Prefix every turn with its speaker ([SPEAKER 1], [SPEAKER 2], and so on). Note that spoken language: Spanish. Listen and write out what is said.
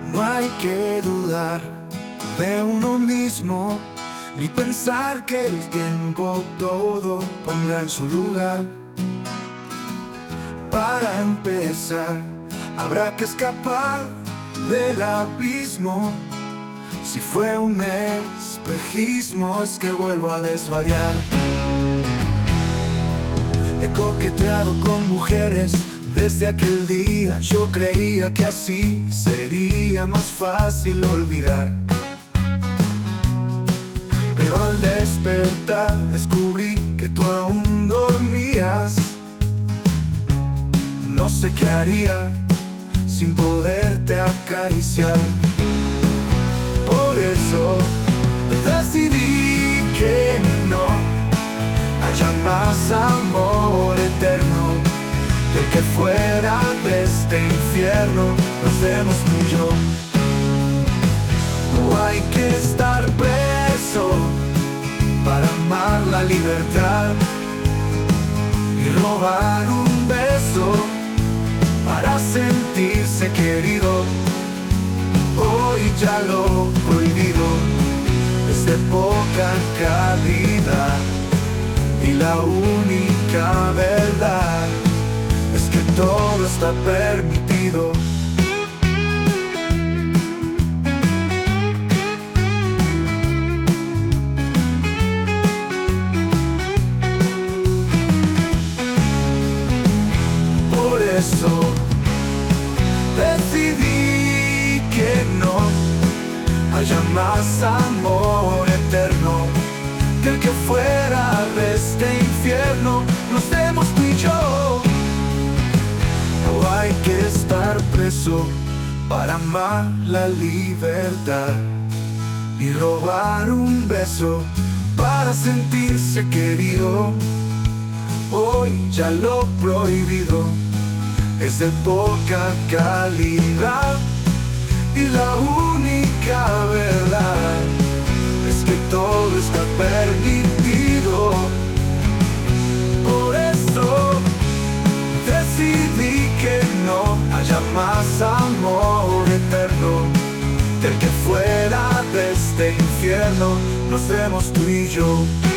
[SPEAKER 1] No hay que dudar de uno mismo, ni pensar que el tiempo todo pondrá en su lugar. Para empezar, habrá que escapar del abismo. Si fue un espejismo, es que vuelvo a desvariar. He coqueteado con mujeres desde aquel día. Yo creía que así sería más fácil olvidar, pero al despertar descubrí que tú aún dormías. No sé qué haría sin poderte acariciar. Por eso decidí que no haya más amor eterno del que fuera de este infierno nos demos tú y yo. No hay que estar preso para amar la libertad y robar un beso para sentirse querido. Hoy ya lo prohibido es de poca calidad, y la única verdad es que todo está permitido. Por eso decidí que no haya más amor eterno que el que fuera de este infierno nos demos tú y yo. No hay que estar preso para amar la libertad y robar un beso para sentirse querido. Hoy ya lo prohibido es de poca calidad, y la única verdad es que todo está permitido. Por eso decidí que no haya más amor eterno del que fuera de este infierno nos vemos tú y yo.